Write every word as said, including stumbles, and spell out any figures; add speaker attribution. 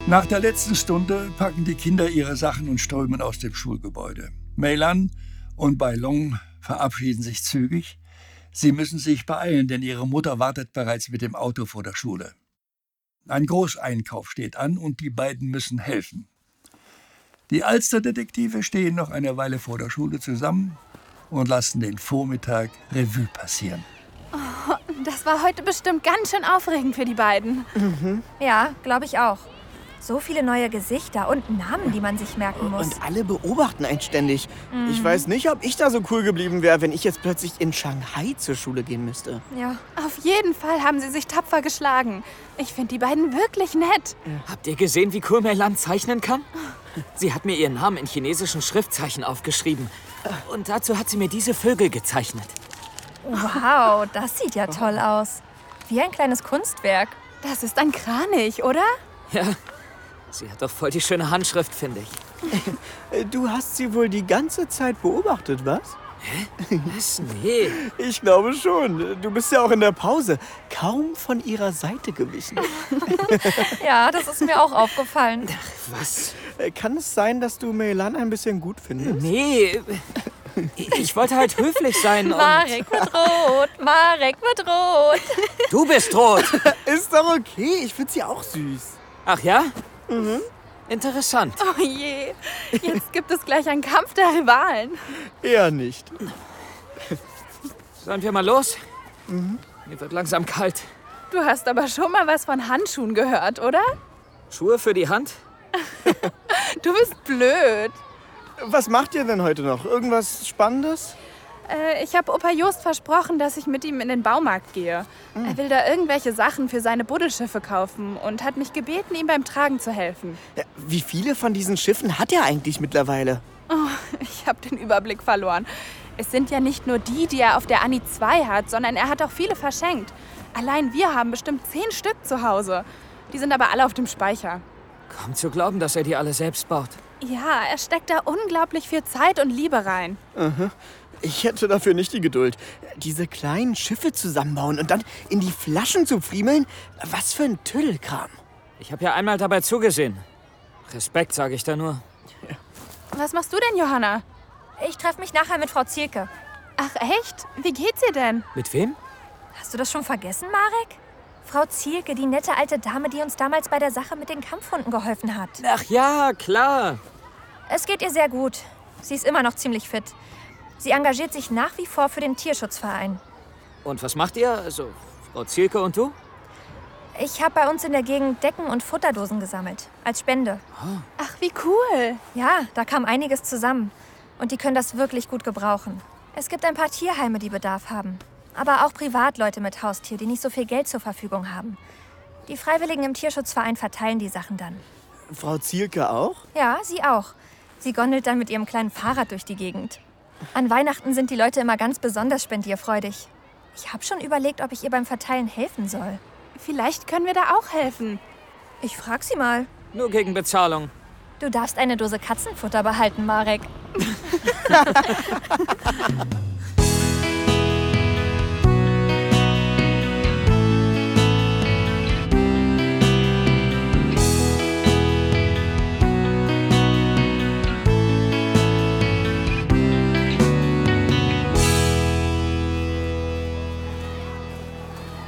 Speaker 1: Nach der letzten Stunde packen die Kinder ihre Sachen und strömen aus dem Schulgebäude. Meilan und Bailong verabschieden sich zügig. Sie müssen sich beeilen, denn ihre Mutter wartet bereits mit dem Auto vor der Schule. Ein Großeinkauf steht an und die beiden müssen helfen. Die Alsterdetektive stehen noch eine Weile vor der Schule zusammen und lassen den Vormittag Revue passieren.
Speaker 2: Oh, das war heute bestimmt ganz schön aufregend für die beiden.
Speaker 3: Mhm.
Speaker 4: Ja, glaube ich auch. So viele neue Gesichter und Namen, die man sich merken muss.
Speaker 3: Und alle beobachten einen ständig.
Speaker 4: Mhm.
Speaker 3: Ich weiß nicht, ob ich da so cool geblieben wäre, wenn ich jetzt plötzlich in Shanghai zur Schule gehen müsste.
Speaker 4: Ja.
Speaker 2: Auf jeden Fall haben sie sich tapfer geschlagen. Ich finde die beiden wirklich nett.
Speaker 5: Habt ihr gesehen, wie cool Meilan zeichnen kann? Sie hat mir ihren Namen in chinesischen Schriftzeichen aufgeschrieben. Und dazu hat sie mir diese Vögel gezeichnet.
Speaker 4: Wow, das sieht ja toll aus. Wie ein kleines Kunstwerk.
Speaker 2: Das ist ein Kranich, oder?
Speaker 5: Ja, sie hat doch voll die schöne Handschrift, finde ich.
Speaker 3: Du hast sie wohl die ganze Zeit beobachtet, was?
Speaker 5: Hä? Was? Nee.
Speaker 3: Ich glaube schon. Du bist ja auch in der Pause kaum von ihrer Seite gewichen.
Speaker 4: Ja, das ist mir auch aufgefallen.
Speaker 5: Was?
Speaker 3: Kann es sein, dass du Meilan ein bisschen gut findest?
Speaker 5: Nee. Ich wollte halt höflich sein und...
Speaker 4: Marek wird rot, Marek wird rot.
Speaker 5: Du bist rot.
Speaker 3: Ist doch okay, ich finde sie auch süß.
Speaker 5: Ach ja?
Speaker 3: Mhm.
Speaker 5: Interessant.
Speaker 2: Oh je, jetzt gibt es gleich einen Kampf der Rivalen.
Speaker 3: Eher nicht.
Speaker 5: Sollen wir mal los?
Speaker 3: Mhm.
Speaker 5: Mir wird langsam kalt.
Speaker 2: Du hast aber schon mal was von Handschuhen gehört, oder?
Speaker 5: Schuhe für die Hand?
Speaker 2: Du bist blöd.
Speaker 3: Was macht ihr denn heute noch? Irgendwas Spannendes?
Speaker 2: Äh, ich habe Opa Jost versprochen, dass ich mit ihm in den Baumarkt gehe. Mhm. Er will da irgendwelche Sachen für seine Buddelschiffe kaufen und hat mich gebeten, ihm beim Tragen zu helfen.
Speaker 3: Ja, wie viele von diesen Schiffen hat er eigentlich mittlerweile?
Speaker 2: Oh, ich habe den Überblick verloren. Es sind ja nicht nur die, die er auf der Annie zwei hat, sondern er hat auch viele verschenkt. Allein wir haben bestimmt zehn Stück zu Hause. Die sind aber alle auf dem Speicher.
Speaker 5: Kaum zu glauben, dass er die alle selbst baut.
Speaker 2: Ja, er steckt da unglaublich viel Zeit und Liebe rein.
Speaker 3: Aha. Ich hätte dafür nicht die Geduld. Diese kleinen Schiffe zusammenbauen und dann in die Flaschen zu friemeln, was für ein Tüdelkram.
Speaker 5: Ich habe ja einmal dabei zugesehen. Respekt, sage ich da nur.
Speaker 2: Ja. Was machst du denn, Johanna?
Speaker 4: Ich treffe mich nachher mit Frau Zielke.
Speaker 2: Ach echt? Wie geht's ihr denn?
Speaker 5: Mit wem?
Speaker 4: Hast du das schon vergessen, Marek? Frau Zielke, die nette alte Dame, die uns damals bei der Sache mit den Kampfhunden geholfen hat.
Speaker 5: Ach ja, klar.
Speaker 4: Es geht ihr sehr gut. Sie ist immer noch ziemlich fit. Sie engagiert sich nach wie vor für den Tierschutzverein.
Speaker 5: Und was macht ihr? Also, Frau Zielke und du?
Speaker 4: Ich habe bei uns in der Gegend Decken und Futterdosen gesammelt. Als Spende.
Speaker 5: Oh.
Speaker 2: Ach, wie cool.
Speaker 4: Ja, da kam einiges zusammen. Und die können das wirklich gut gebrauchen. Es gibt ein paar Tierheime, die Bedarf haben. Aber auch Privatleute mit Haustier, die nicht so viel Geld zur Verfügung haben. Die Freiwilligen im Tierschutzverein verteilen die Sachen dann.
Speaker 3: Frau Zielke auch?
Speaker 4: Ja, sie auch. Sie gondelt dann mit ihrem kleinen Fahrrad durch die Gegend. An Weihnachten sind die Leute immer ganz besonders spendierfreudig. Ich habe schon überlegt, ob ich ihr beim Verteilen helfen soll.
Speaker 2: Vielleicht können wir da auch helfen.
Speaker 4: Ich frag sie mal.
Speaker 5: Nur gegen Bezahlung.
Speaker 4: Du darfst eine Dose Katzenfutter behalten, Marek.